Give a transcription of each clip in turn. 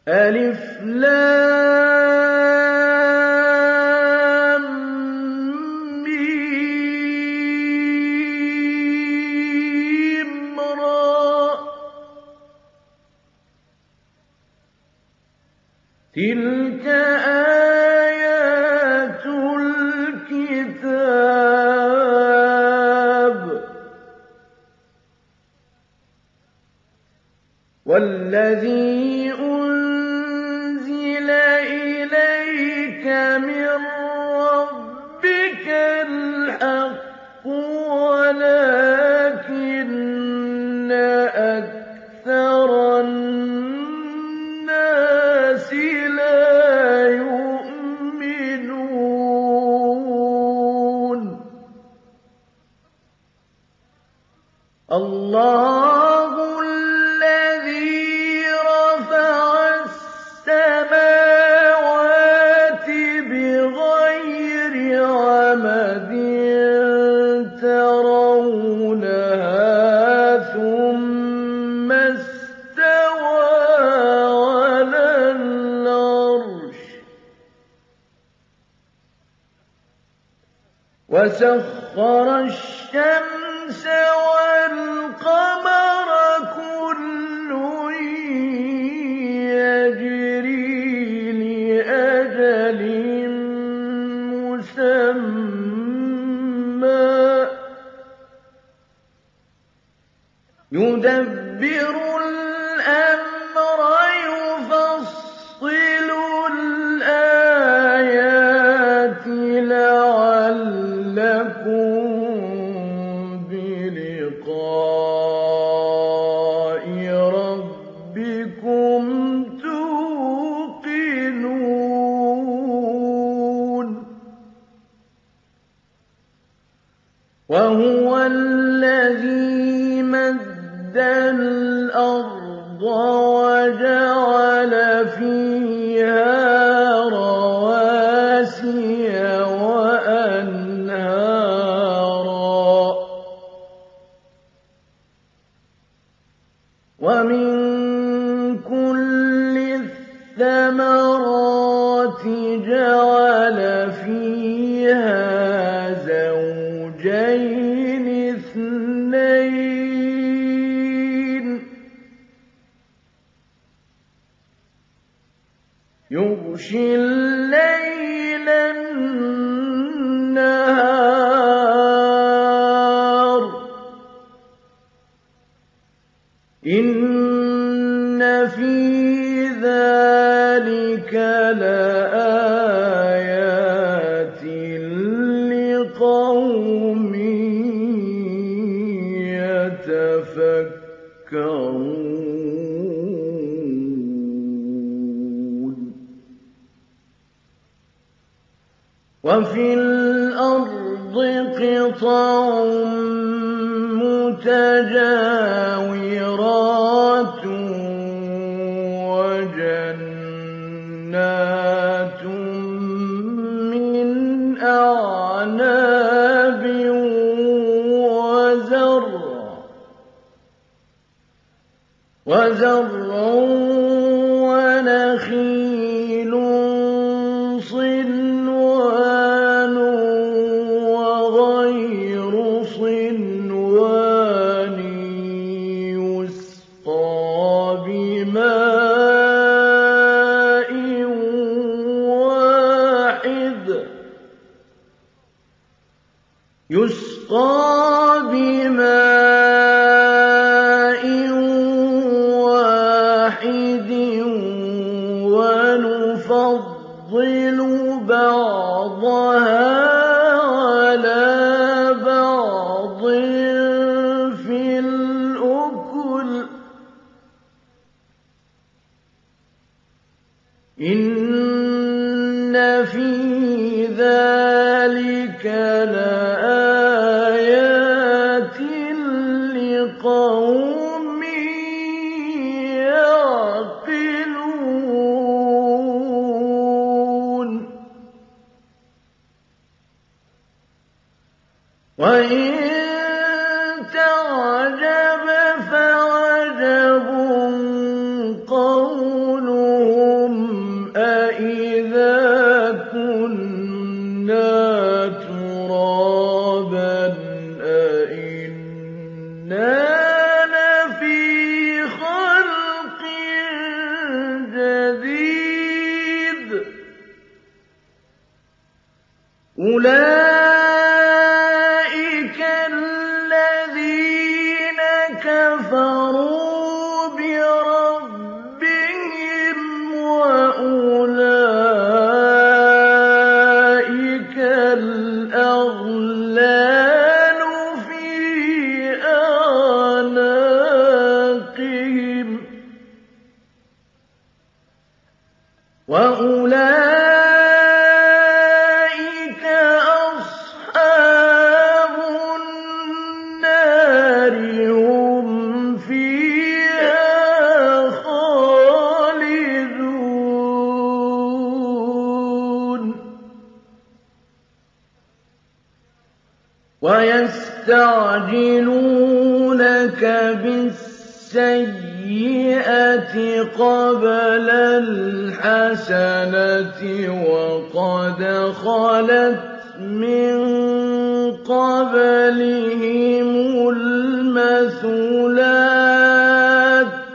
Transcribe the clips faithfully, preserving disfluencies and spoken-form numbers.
ألف لام ميم را تلك آيات الكتاب والذي أنزل إليك من ربك الحق ولكن أكثر الناس لا يؤمنون الله الذي رفع السماوات بغير عمد ترونها ثم استوى على العرش وسخر الشمس والقمر كل يجري لأجل مسمى يدبر الأمر يفصل الآيات لعلكم بلقاء ربكم توقنون وهو الذي مد الأرض وجعل فيها رواسي وأنهارا ومن كل الثمرات جعل فيها زوجين اثنين يغشي الليل النهار إن في ذلك لآيات لقوم يتفكرون وفي الأرض قطع متجاورات وجنات من أعناب وزرع وزرع ونخيل صنوان وغير صنوان يسقى بماء واحد يسقى بماء واحد ونفضل بعضها على بعض في الأكل إن في ذلك لآيات لقوم يعقلون وإن تعجب فعجب قولهم أُولَٰئِكَ الَّذِينَ كَفَرُوا بِرَبِّهِمْ ۖ وَأُولَٰئِكَ الْأَغْلَالُ فِي أَعْنَاقِهِمْ ۖ وَأُولَٰئِكَ أَصْحَابُ النَّارِ ۖ هُمْ فِيهَا خَالِدُونَ وَيَسْتَعْجِلُونَكَ بِالسَّيِّئَةِ قَبْلَ الْحَسَنَةِ وَقَدْ خَلَتْ مِن قَبْلِهِمُ الْمَثُلَاتُ ۗ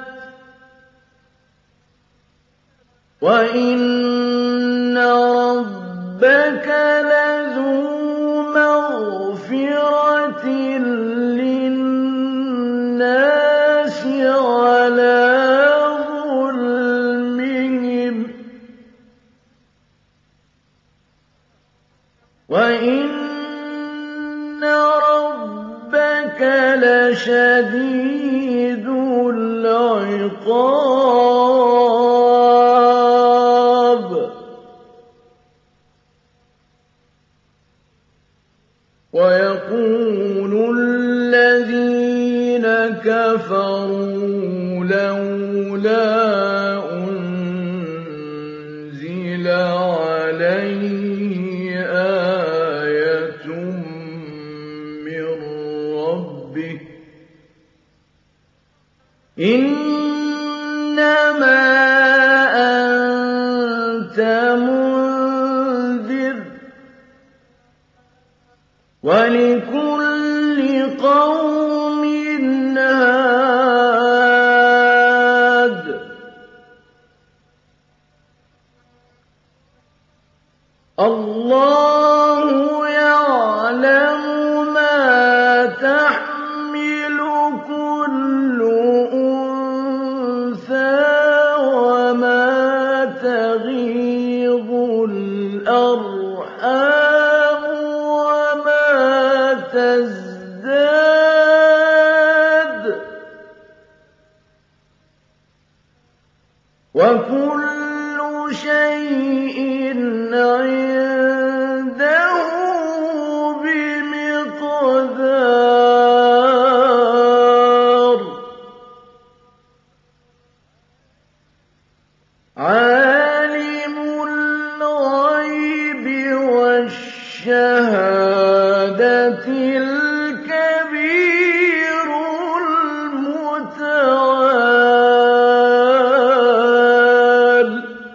وَإِنَّ رَبَّكَ لَذُو مَغْفِرَةٍ لِّلنَّاسِ عَلَىٰ ظُلْمِهِمْ ۖ وَإِنَّ رَبَّكَ لَشَدِيدُ الْعِقَابِ. وَيَقُولُ الَّذِينَ كَفَرُوا لَوْلَا أُنزِلَ عَلَيْهِ آيَةٌ مِّن رَّبِّهِ ۗ إِنَّمَا أَنتَ مُنذِرٌ ۖ وَلِكُلِّ قَوْمٍ هَادٍ ۗ اللَّهُ يَعْلَمُ مَا تَحْمِلُ كُلُّ أُنثَىٰ وَمَا تَغِيضُ الْأَرْحَامُ وَمَا تَزْدَادُ ۖ وَكُلُّ شَيْءٍ عِندَهُ بِمِقْدَارٍ. عَالِمُ الْغَيْبِ وَالشَّهَادَةِ الْكَبِيرُ الْمُتَعَالِ.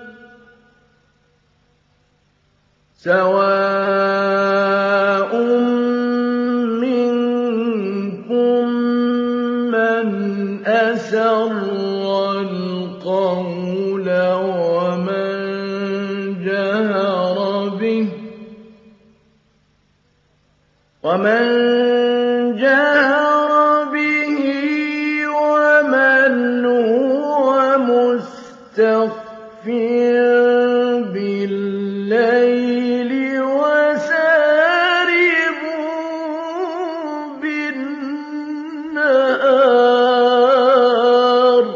سَوَاءٌ مِّنكُم مَّنْ أَسَرَّ الْقَوْلَ وَمَن جَهَرَ بِهِ وَمَن جَهَرَ بِهِ وَمَنْ هُوَ مُسْتَخْفٍ بِاللَّيْلِ وَسَارِبٌ بِالنَّهَارِ.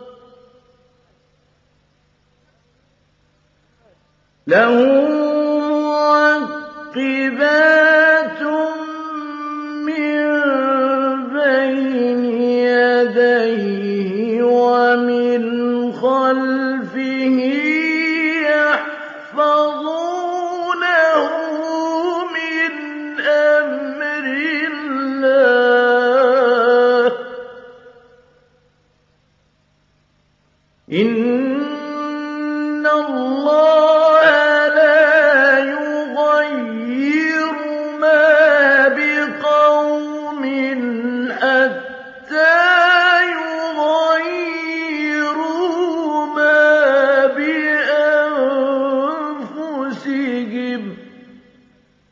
لَهُ مُعَقِّبَاتٌ مِّن بَيْنِ يَدَيْهِ وَمِنْ خَلْفِهِ يَحْفَظُونَهُ مِنْ أَمْرِ اللَّهِ ۗ إِنَّ اللَّهَ لَا يُغَيِّرُ مَا بِقَوْمٍ حَتَّىٰ يُغَيِّرُوا مَا بِأَنفُسِهِمْ ۗ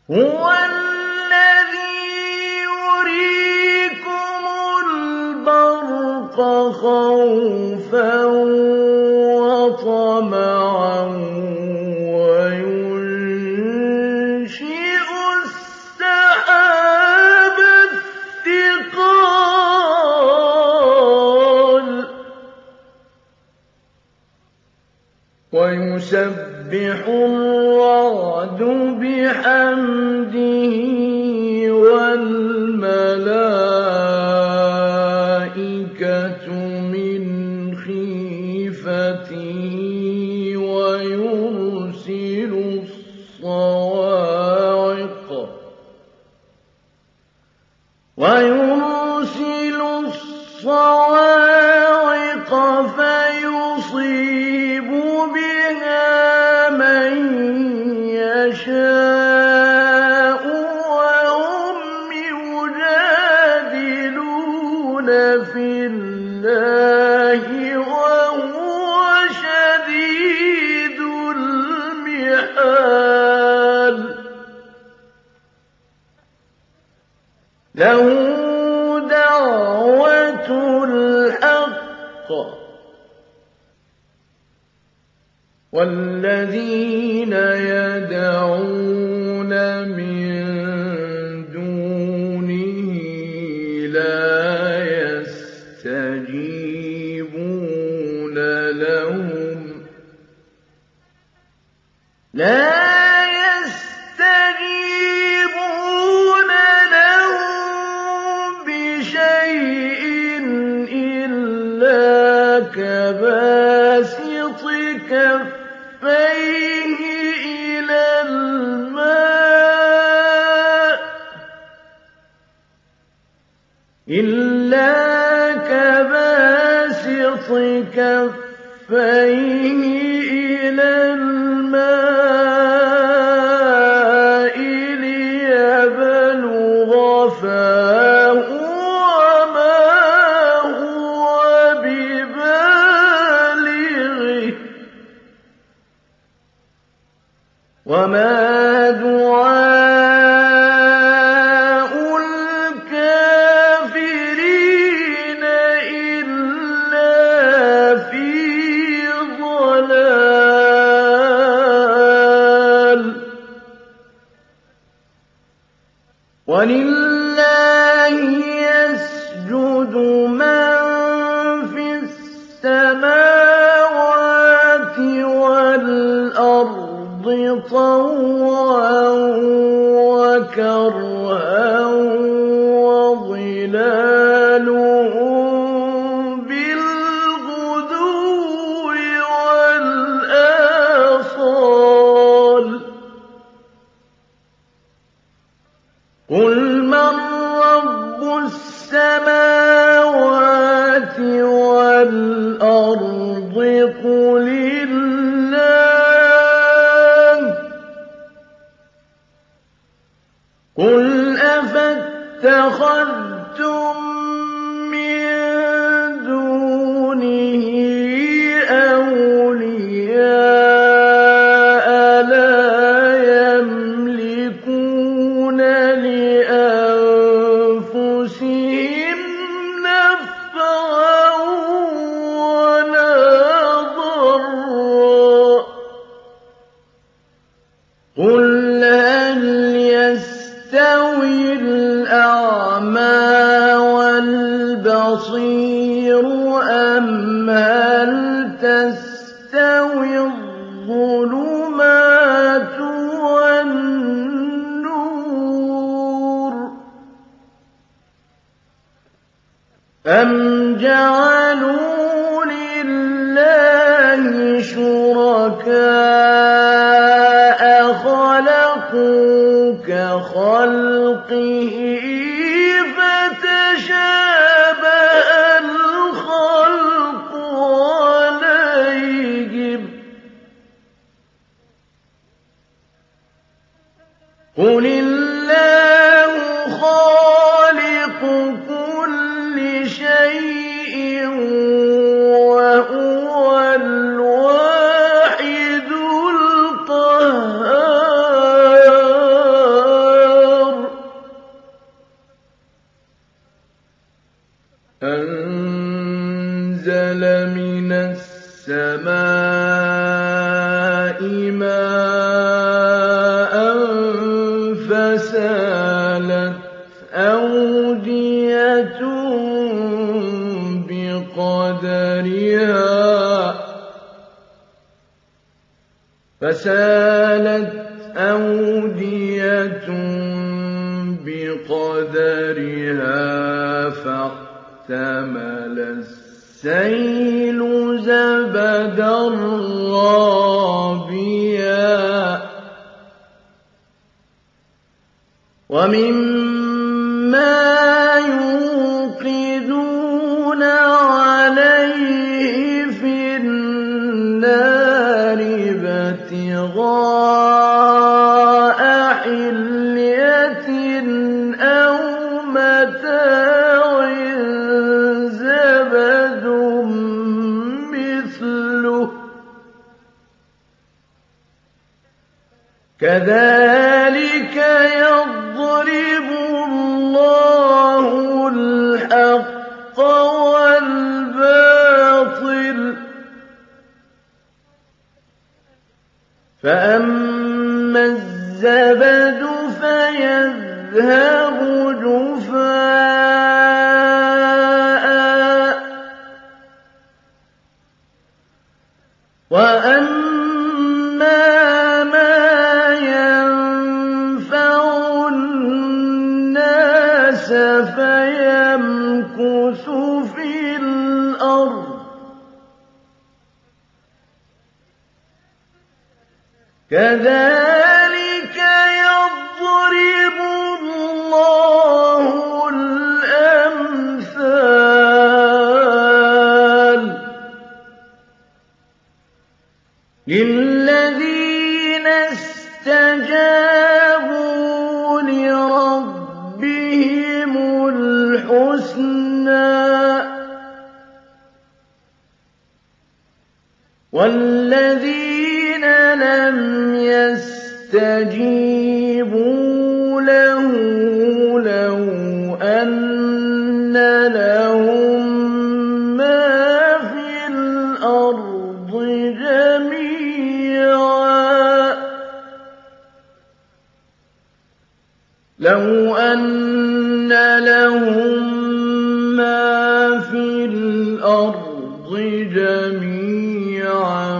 هُوَ الَّذِي يُرِيكُمُ الْبَرْقَ خَوْفًا وَطَمَعًا وَيُنشِئُ السَّحَابَ الثِّقَالَ وَيُسَبِّحُ الرَّعْدُ بِحَمْدِهِ وَالْمَلَائِكَةُ مِنْ خِيفَتِهِ وَيُرْسِلُ الصَّوَاعِقَ وَيُرْسِلُ الصَّوَاعِقَ فَيُصِيبُ بِهَا مَن يَشَاءُ وَهُمْ يُجَادِلُونَ فِي اللَّهِ وَهُوَ شَدِيدُ الْمِحَالِ لَهُ دَعْوَةُ الْحَقِّ وَالَّذِينَ يَدْعُونَ مِن دُونِهِ لَا يَسْتَجِيبُونَ لَهُمْ لا يستجيبون لهم بشيء إلا كباسط كفيه إلى الماء إلا كباسط كفيه إلى الماء ليبلغ فاه وما هو ببالغه وما دعاء الكافرين إلا في ضلال وَلِلَّهِ يَسْجُدُ مَن فِي السَّمَاوَاتِ وَالْأَرْضِ طَوْعًا وَكَرْهًا وَظِلَالُهُم بِالْغُدُوِّ وَالْآصَالِ قُلْ مَن رَّبُّ السَّمَاوَاتِ وَالْأَرْضِ قُلِ اللَّهُ قُلْ أَفَاتَّخَذْتُم مِّن دُونِهِ أَوْلِيَاءَ لَا يَمْلِكُونَ لِأَنفُسِهِمْ نَفْعًا وَلَا ضَرًّا قُلْ هَلْ يَسْتَوِي الْأَعْمَىٰ وَالْبَصِيرُ أَمْ هَلْ تَسْتَوِي الظُّلُمَاتُ وَالنُّورُ أَمْ جَعَلُوا لِلَّهِ شُرَكَاءَ خَلَقُوا كَخَلْقِهِ فَتَشَابَهَ الْخَلْقُ عَلَيْهِمْ ۚ قُلِ اللَّهُ خَالِقُ كُلِّ شَيْءٍ وَهُوَ الْوَاحِدُ الْقَهَّارُ فسالت أودية بقدرها فاحتمل السيل زبدا رابيا ومما يوقدون عليه في النار ابتغاء حلية أو متاع زبد مثله كذلك يضرب الله الحق والباطل فأما الزبد فيذهب جفاء وأما ما ينفع الناس فيمكث في الأرض كذلك يضرب الله الأمثال للذين استجابوا لربهم الحسنى والذين لم يستجيبوا له لو أن لهم ما في الأرض جميعا لو أن لهم ما في الأرض جميعا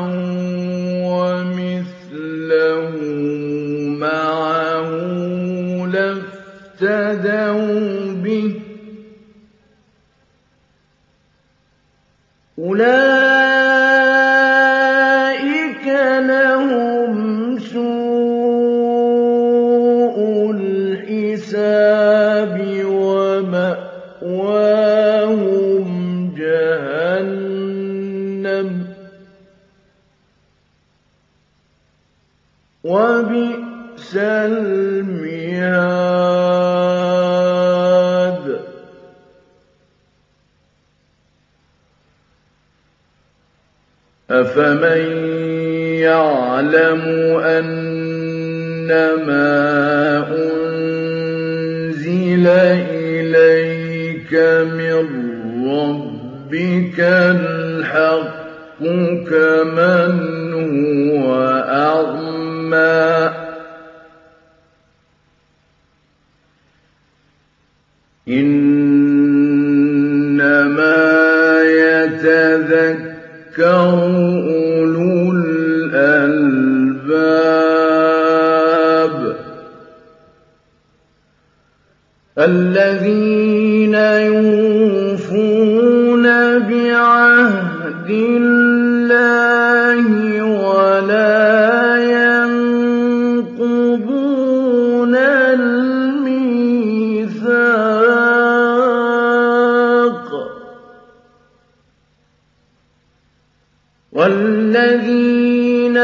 ومثله معه لافتدوا به أولئك لهم سوء الحساب ومأواهم جهنم وبئس المهاد أفمن يعلم أنما أنزل إليك من ربك الحق كمن هو أعمى إنما يتذكر أولو الألباب الذين يوفون بعهد الله ولا ينقضون الميثاق والذين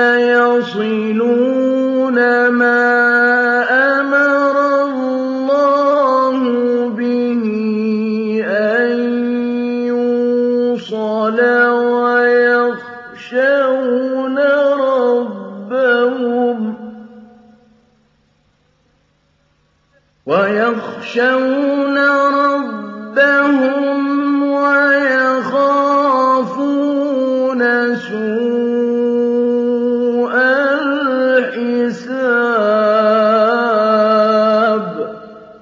يصلون ما أمر الله به أن يوصل ويخشون ربهم ويخشون ربهم ويخافون سوء الحساب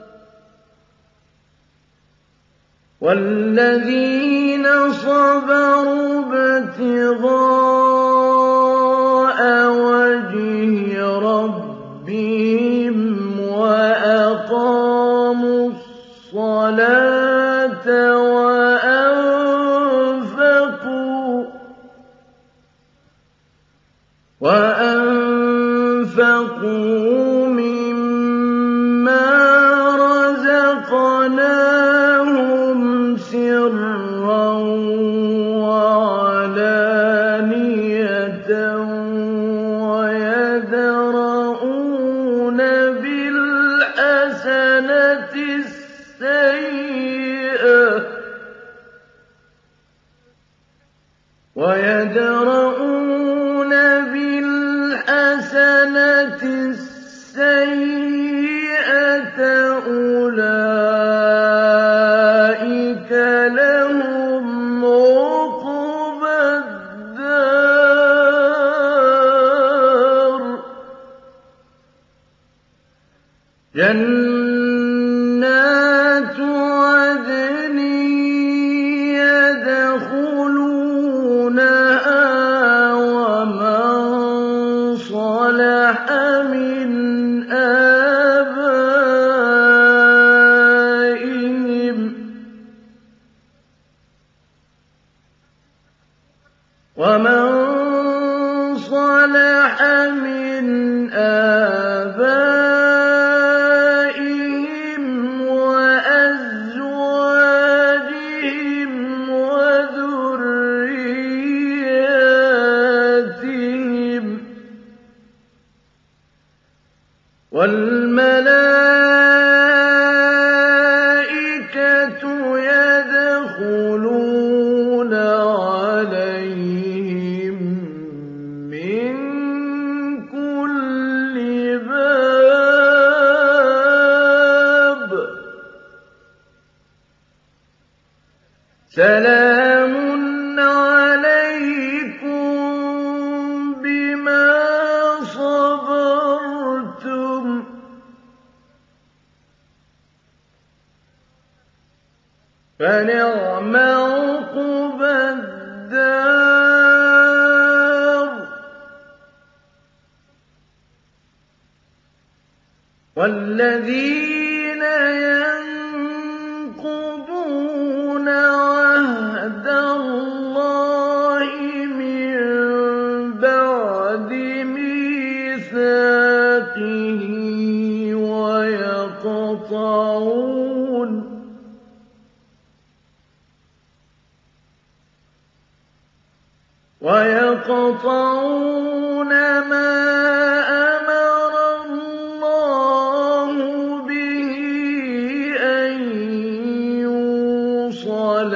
والذين صبروا ابتغاء وجه مِمَّا رَزَقْنَاهُمْ سِرًّا وَعَلَانِيَةً وَيَدْرَءُونَ بِالْحَسَنَةِ السَّيِّئَةَ وَيَدْرَءُونَ بِالْحَسَنَةِ السَّيِّئَةَ أُولَٰئِكَ لَهُمْ عُقْبَى الدَّارِ جَنَّاتُ عَدْنٍ يَدْخُلُونَهَا وَمَن صَلَحَ مِنْ آبَائِهِمْ وَمَن صَلَحَ مِنْ آبَائِهِمْ وَأَزْوَاجِهِمْ وَذُرِّيَّاتِهِمْ وَالْمَلَائِكَةُ يَدْخُلُونَ عَلَيْهِم مِّن كُلِّ بَابٍ سَلَامٌ عَلَيْكُم بِمَا صَبَرْتُمْ فَنِعْمَ عُقْبَى الدَّارِ وَالَّذِينَ يَنقُضُونَ عَهْدَ اللَّهِ مِن بَعْدِ مِيثَاقِهِ وَيَقْطَعُونَ وَيَقْطَعُونَ مَا أَمَرَ اللَّهُ بِهِ أَن يُوصَلَ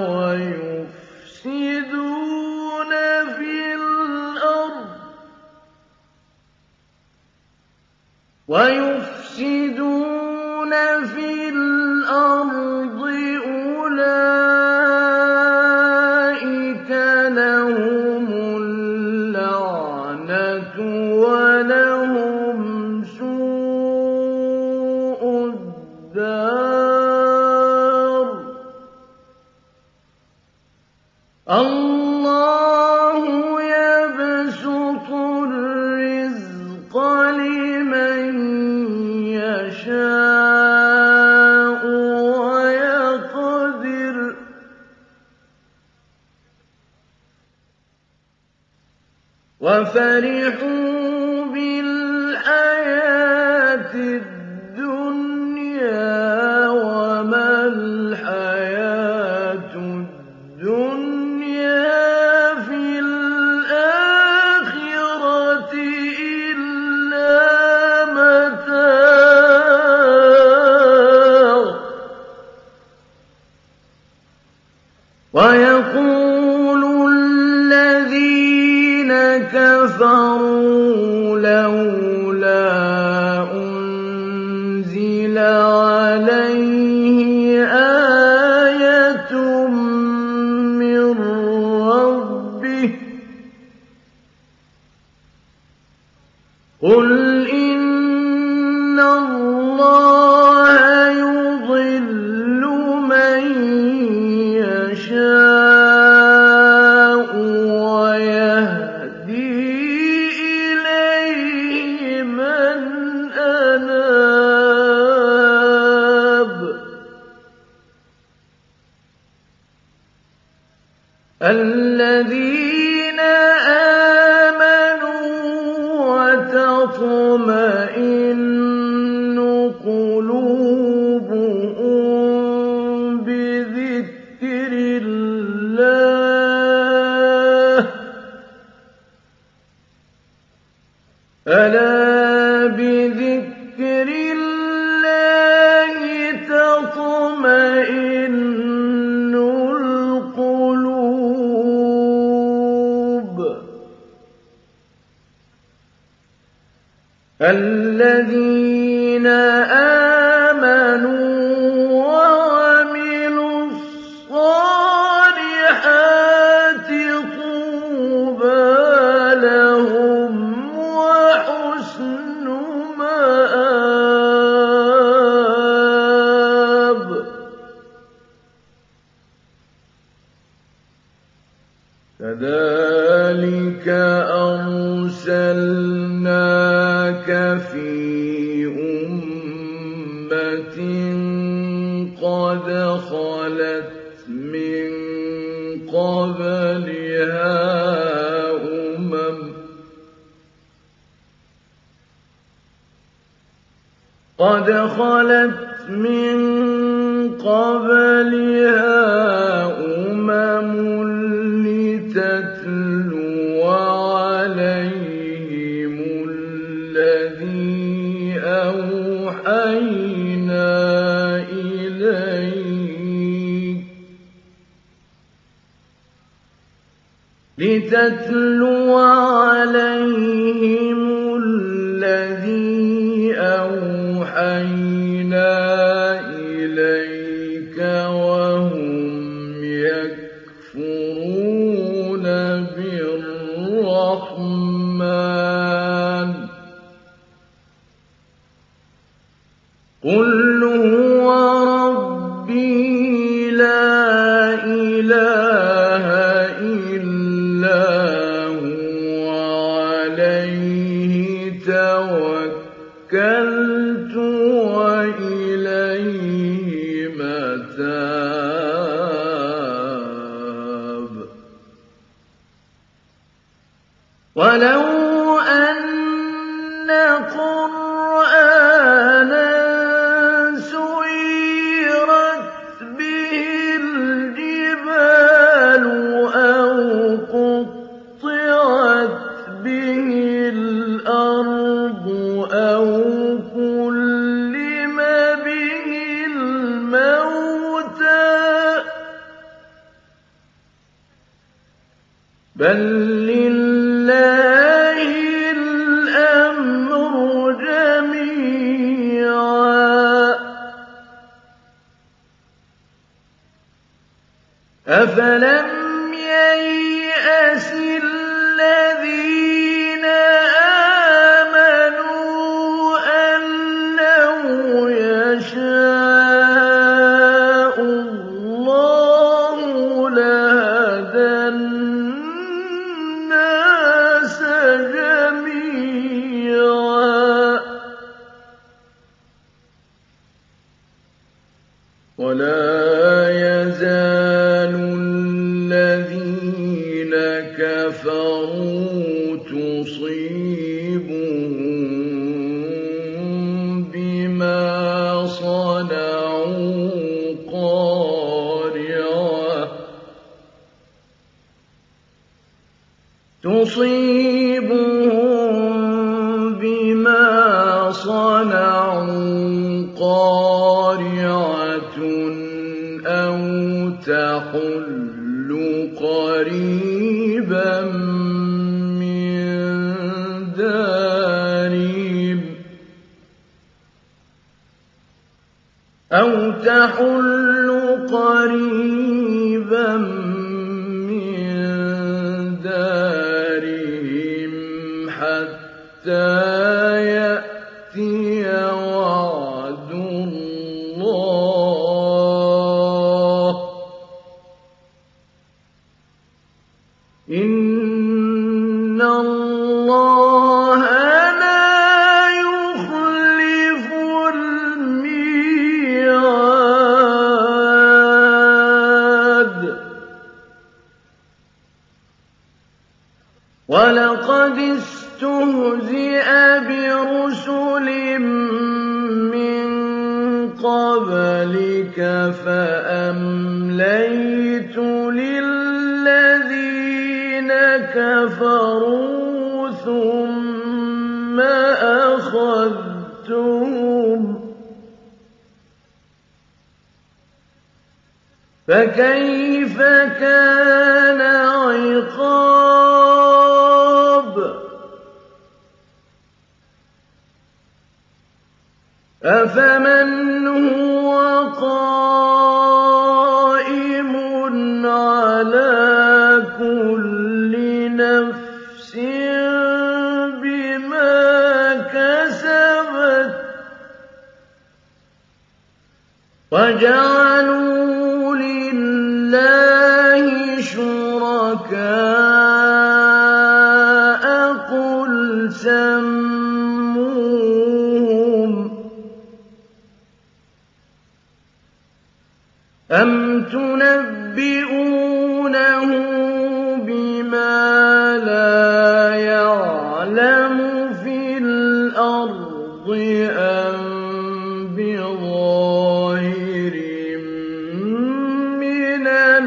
وَيُفْسِدُونَ فِي الْأَرْضِ وَيُفْسِدُونَ فِي الْأَرْضِ أُولَٰئِكَ لَهُمُ اللَّعْنَةُ وَلَهُمْ سُوءُ الدَّارِ اللَّهُ يَبْسُطُ الرِّزْقَ لِمَن يَشَاءُ وَيَقْدِرُ وَفَرِحُوا بِالْحَيَاةِ الدُّنْيَا وَمَا الْحَيَاةُ الدُّنْيَا فِي الْآخِرَةِ إِلَّا مَتَاعٌ وَيَقُولُ الَّذِينَ كَفَرُوا لَوْلَا أُنزِلَ عَلَيْهِ آيَةٌ مِّن رَّبِّهِ قُلْ إِنَّ اللَّهَ يُضِلُّ مَن يَشَاءُ وَيَهْدِي إِلَيْهِ مَنْ أَنَابَ الَّذِينَ آمَنُوا وَتَطْمَئِنُّ بِذِكْرِ اللَّهِ تَطْمَئِنُّ الْقُلُوبُ الَّذِينَ آمَنُوا وَعَمِلُوا الصَّالِحَاتِ طُوبَىٰ لَهُمْ وَحُسْنُ مَآبٍ كَذَٰلِكَ أَرْسَلْنَاكَ فِي أُمَّةٍ قَدْ خَلَتْ مِن قَبْلِهَا أُمَمٌ قَدْ خَلَتْ مِن قَبْلِهَا أُمَمٌ لِّتَتْلُوَ عَلَيْهِمُ الَّذِي أَوْحَيْنَا إِلَيْكَ لِتَتْلُوَ عَلَيْهِمُ الَّذِي أَوْحَيْنَا إِلَيْكَ وَهُمْ يَكْفُرُونَ بِالرَّحْمَٰنِ قُلْ هُوَ رَبِّي لَا إِلَٰهَ إِلَّا هُوَ عَلَيْهِ تَوَكَّلْتُ وَإِلَيْهِ مَتَابِ وَلَوْ أَنَّ قُرْآنًا سُيِّرَتْ بِهِ الْجِبَالُ أَوْ قُطِّعَتْ بِهِ الْأَرْضُ أَوْ كُلِّمَ بِهِ الْمَوْتَىٰ بَل لِّلَّهِ الْأَمْرُ جَمِيعًا أَفَلَمْ يَيْأَسِ الَّذِينَ آمَنُوا أَن لَّوْ يَشَاءُ اللَّهُ لَهَدَى النَّاسَ جَمِيعًا وَلَا يَزَالُ الَّذِينَ كَفَرُوا تُصِيبُهُم بِمَا صَنَعُوا قَارِعَةٌ تُصِيبُهُم بِمَا صَنَعُوا قَارِعَةٌ أَوْ تَحُلُّ قَرِيبًا مِّن دَارِهِمْ أَوْ تَحُلُّ قَرِيبًا مِّن دَارِهِمْ حَتَّىٰ يَأْتِيَ وَعْدُ اللَّهِ ۚ إِنَّ اللَّهَ لَا يُخْلِفُ الْمِيعَادَ وَلَقَدِ اسْتُهْزِئَ بِرُسُلٍ مِّن قَبْلِكَ فَأَمْلَيْتُ لِلَّذِينَ كَفَرُوا ثُمَّ أَخَذْتُهُمْ فَأَخَذْتُمُوهُمْ فَكَيْفَ كَانَ عِقَابِ أَفَمَنْ هُوَ قَائِمٌ عَلَىٰ كُلِّ نَفْسٍ بِمَا كَسَبَتْ وَجَعَلُوا لِلَّهِ شُرَكَاءَ قُلْ سَمُّوهُمْ أَمْ تُنَبِّئُونَهُ بِمَا لَا يَعْلَمُ فِي الْأَرْضِ أَم بِظَاهِرٍ مِّنَ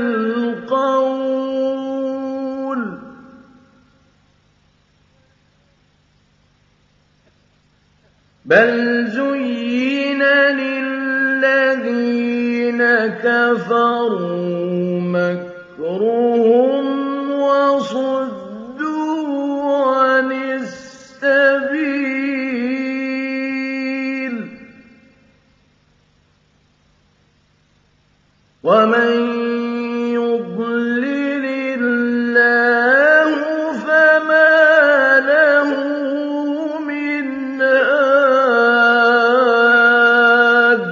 الْقَوْلِ ۗ بَلْ زُيِّنَ لِلَّذِينَ كَفَرُوا مَكْرُهُمْ وَصُدُّوا عَنِ السَّبِيلِ ۗ وَمَن يُضْلِلِ اللَّهُ فَمَا لَهُ مِنْ هَادٍ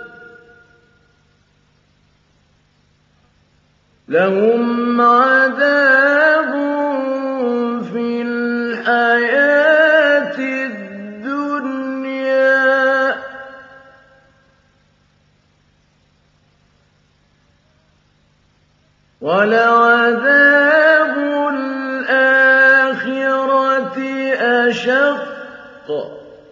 لَّهُمْ عَذَابٌ فِي الْحَيَاةِ الدُّنْيَا وَلَعَذَابُ الْآخِرَةِ أَشَقُّ ۖ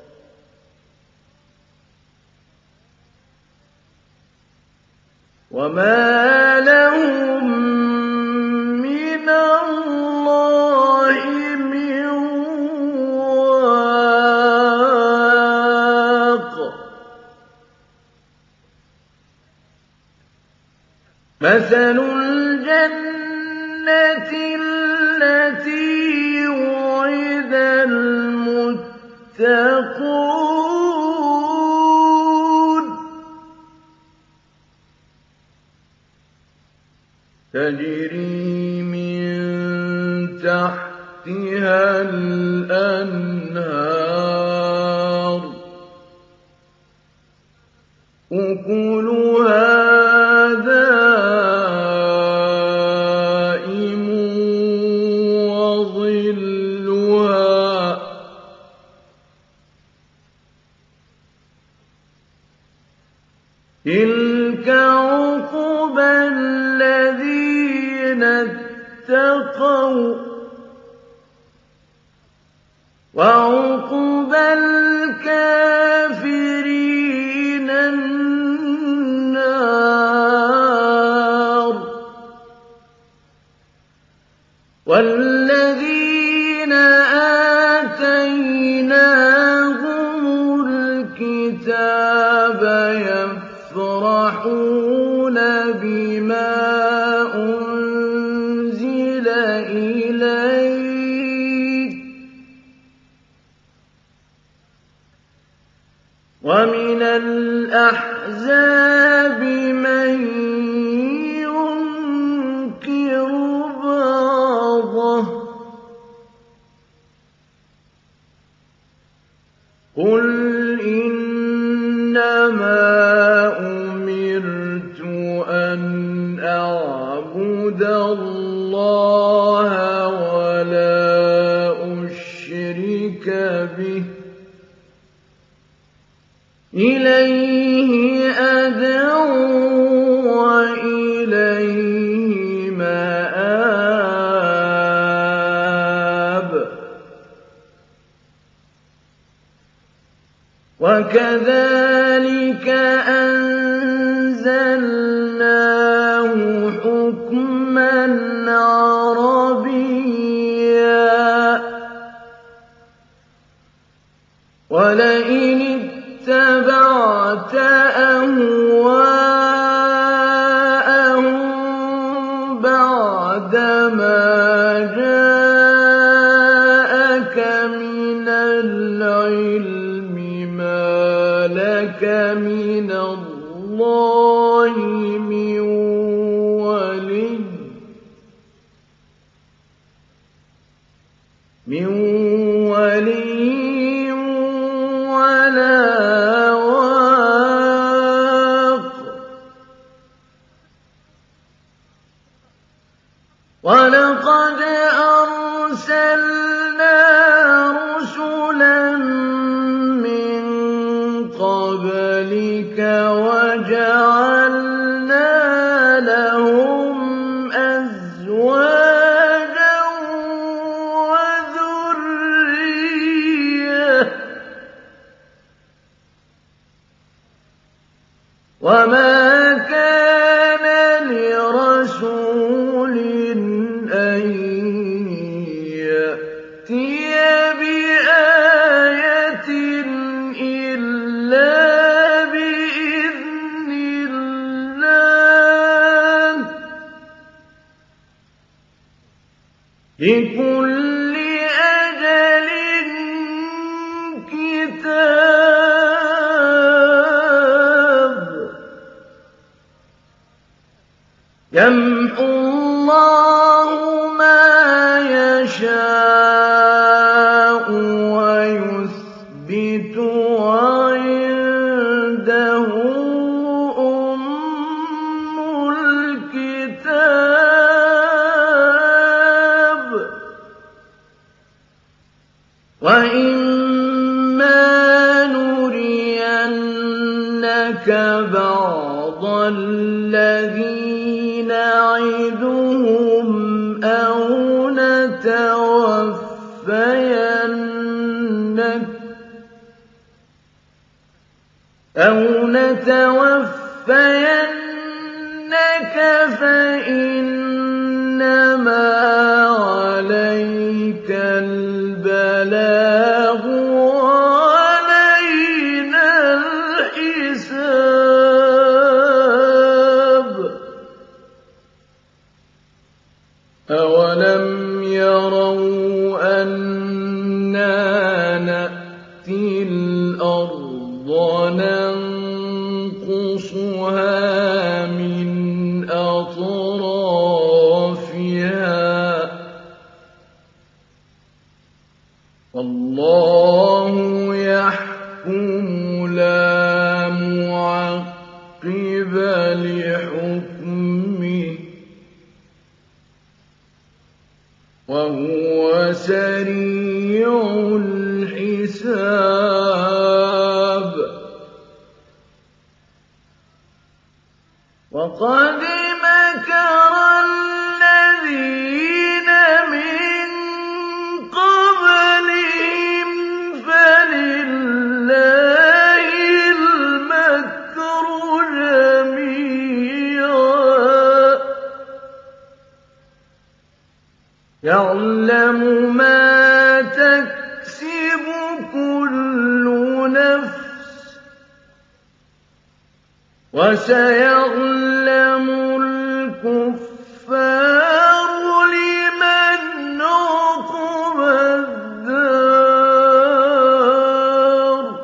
وَمَا لَهُم مِّنَ اللَّهِ مِن وَاقٍ مَثَلُ الْجَنَّةِ الَّتِي وُعِدَ الْمُتَّقُونَ تَجْرِي مِن تَحْتِهَا الْأَنْهَارُ أُكُلُهَا دَائِمٌ وَظِلُّهَا ۚ تِلْكَ عُقْبَى الَّذِينَ اتَّقَوا ۖ وَّعُقْبَى الْكَافِرِينَ النَّارُ وَالَّذِينَ آتَيْنَاهُمُ الْكِتَابَ يَفْرَحُونَ بِمَا أُنزِلَ إِلَيْكَ ۖ وَمِنَ الْأَحْزَابِ مَن يُنكِرُ بَعْضَهُ ۚ قُلْ إِنَّمَا أُمِرْتُ أَنْ أَعْبُدَ اللَّهَ وَلَا أُشْرِكَ بِهِ ۚ إِلَيْهِ أَدْعُو وَإِلَيْهِ مَآبِ وَكَذَٰلِكَ أَنزَلْنَاهُ حُكْمًا عَرَبِيًّا ۚ وَلَئِنِ اتَّبَعْتَ أَهْوَاءَهُم بَعْدَمَا جَاءَكَ مِنَ الْعِلْمِ مَا لَكَ مِنَ اللَّهِ مِن وَلِيٍّ مِّن وَلِيٍّ وَلَا وَاقٍ وَلَقَدْ أَرْسَلْنَا رُسُلًا مِّن قَبْلِكَ وَجَعَلْنَا لَهُمْ أَزْوَاجًا وَذُرِّيَّةً ۚ وَمَا كَانَ لِرَسُولٍ أَن يَأْتِيَ بِآيَةٍ إِلَّا بِإِذْنِ اللَّهِ ۗ لِكُلِّ أَجَلٍ كِتَابٌ ۗ يَمْحُو اللَّهُ مَا يَشَاءُ وَيُثْبِتُ ۖ وَعِندَهُ أُمُّ الْكِتَابِ ۖ وَإِمَّا نُرِيَنَّكَ بَعْضَ الَّذِي نَعِدُهُمْ أَوْ نَتَوَفَّيَنَّكَ أَوْ نَتَوَفَّيَنَّكَ فَإِنَّمَا عَلَيْكَ الْبَلَاغُ وَعَلَيْنَا الْحِسَابُ ۗ أَوَلَمْ يَرَوْا أَنَّا نَأْتِي الْأَرْضَ نَنقُصُهَا مِنْ أَطْرَافِهَا ۚ وَاللَّهُ يَحْكُمُ لَا مُعَقِّبَ لِحُكْمِهِ ۚ وَهُوَ سَرِيعُ الْحِسَابِ. وَقَدْ مَكَرَ الَّذِينَ مِن قَبْلِهِمْ فَلِلَّهِ الْمَكْرُ جَمِيعًا ۖ يَعْلَمُ مَا تَكْسِبُ كُلُّ نَفْسٍ ۗ وَسَيَعْلَمُ الْكُفَّارُ لِمَنْ عُقْبَى الدَّارِ ۗ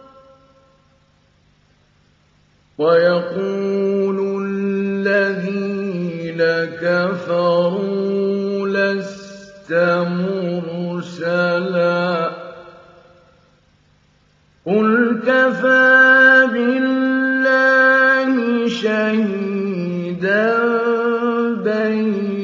وَيَقُولُ الَّذِينَ كَفَرُوا لَسْتَ مُرْسَلًا ۚ قُلْ كَفَىٰ بِاللَّهِ شَهِيدًا بَيْنِي